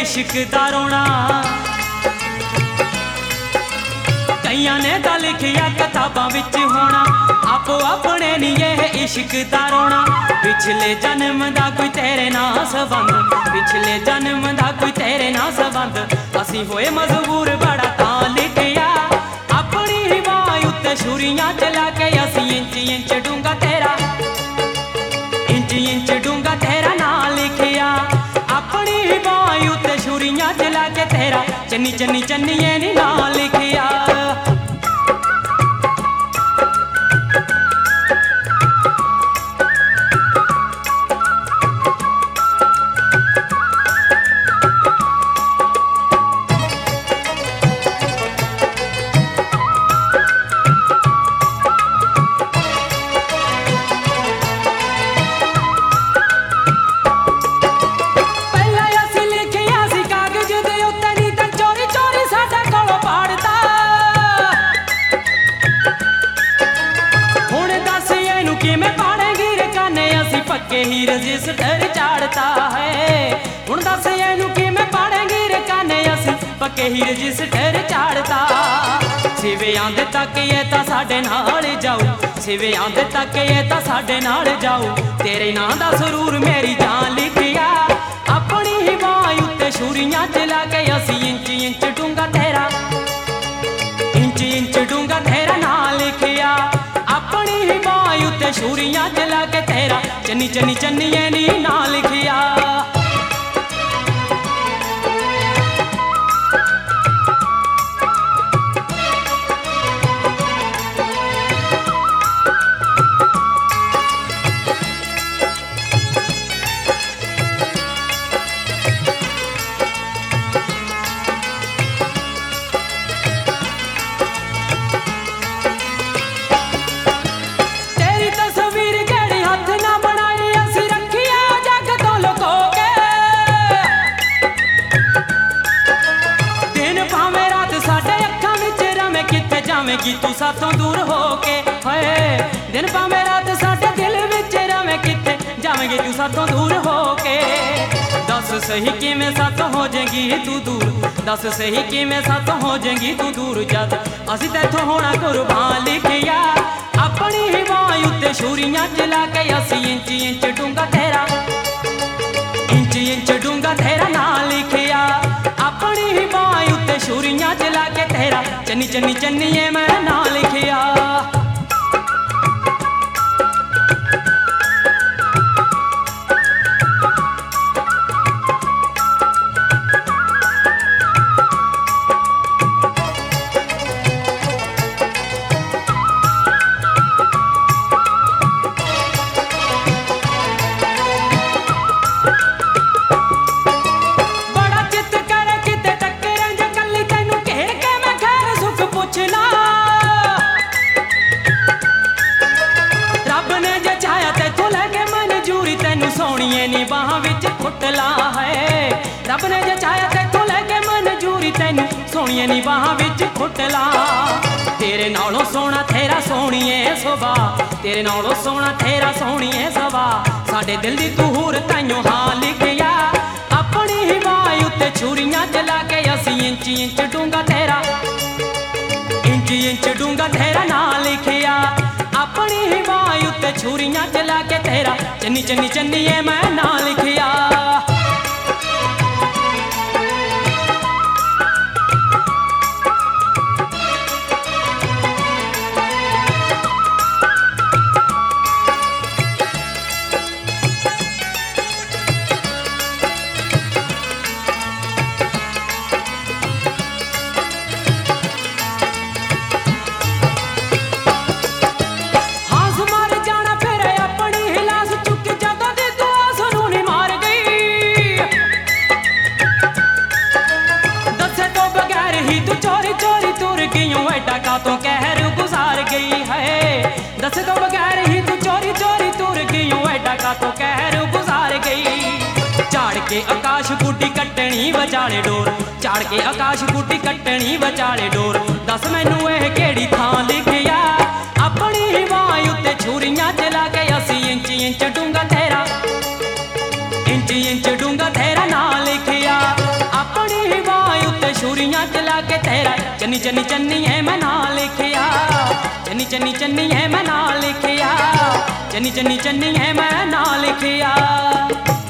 इश्क दा रोना। कईयां ने तां लिखिया किताबां विच होना, आपो अपने नी यह इश्क दा रोना। पिछले जन्म दा कोई तेरे नाल संबंध, पिछले जन्म दा कोई तेरे नाल संबंध। असी होए मजबूर बड़ा तां लिखिया, अपनी ही बाह उत्ते छुरियां चला के। असी इंच इंच डूंगा तेरा, इंच इंच डूंगा तेरा नाल लिखिया, अपनी ही बाह उत्ते छुरियां चला के। तेरा चन्नी चन्नी चन्निए नी नाल लिखिया। पक्के ही रजिस्टर चाड़ता है, हुण दस एनू किवें पाड़ेंगी रे काने। असी पक्के ही रजिस्टर चाड़ता। सिवियां दे तक ये तां साडे नाल जाऊ, सिवियां दे तक ये तां साडे नाल जाऊ। तेरे नां दा सरूर मेरी जान लिखिया, अपनी ही बाह उत्ते छुरियां चला के। असी इंच इंच डूंगा तेरा, इंच इंच डूंगा तेरा नाल लिखिया, अपनी ही बाह उत्ते छुरियां चला के। तेरा चन्नी चन्नी चन्निए नी नाल लिखिया। जावेंगी तू साथों दूर होके, हाय दिन भावें रात साडे दिल विच रवें किथे जावेंगी तू साथों दूर होके। दस सही किवें साथों हो जाएगी तू दूर, दस सही किवें साथों हो जाएगी तू दूर। जद असीं तैथों होना कुर्बान लिखिया, अपनी ही बाह उत्ते छुरियां चला के। असीं इंच इंच डूंगा तेरा, इंच इंच डूंगा तेरा नाल लिखिया, अपनी ही बाह उत्ते छुरियां चला के। तेरा चन्नी चन्नी चन्निए मैं नाल लिखिया। सोहणीए नी बाह विच खुटला है, रब ने जे चाया तेथों लैके मंजूरी। तैनू सोहणीए नी बाह विच खुटला। तेरे नालों सोहना तेरा सोहणीए सुभा, तेरे नालों सोहना तेरा सोहणीए सुभा। साडे दिल दी तू हूर ताइयों हां लिखिया, अपनी ही बाह उत्ते छुरियां चला के। असीं इंच इंच डूंगा तेरा, इंच इंच डूंगा तेरा नाल लिखिया, अपनी ही बाह उत्ते छुरियां चला के। तेरा चन्नी चन्नी चन्निए मैं नाल लिखिया। एडा का तो कहर गुजार गई है, दस तो बगैर ही तू चोरी चोरी तुर गई। एडा का तो कहर गुजार गई। झाड़ के आकाश बूटी कट्टनी बचाले डोर, झाड़ के आकाश बूटी कट्टनी बचाले डोर। दस मैनू यह केड़ी थां लिखिया, अपनी ही बाह उत्ते छुरियां चला के। असीं इंच इंच डूंगा तेरा, इंच इंच डूंगा तेरा नाल लिखिया, चन्नी चन्नी है मैं ना लिखिया, चन्नी चन्नी चन्नी है मैं ना लिखिया, चन्नी चन्नी चन्नी है मैं ना लिखिया।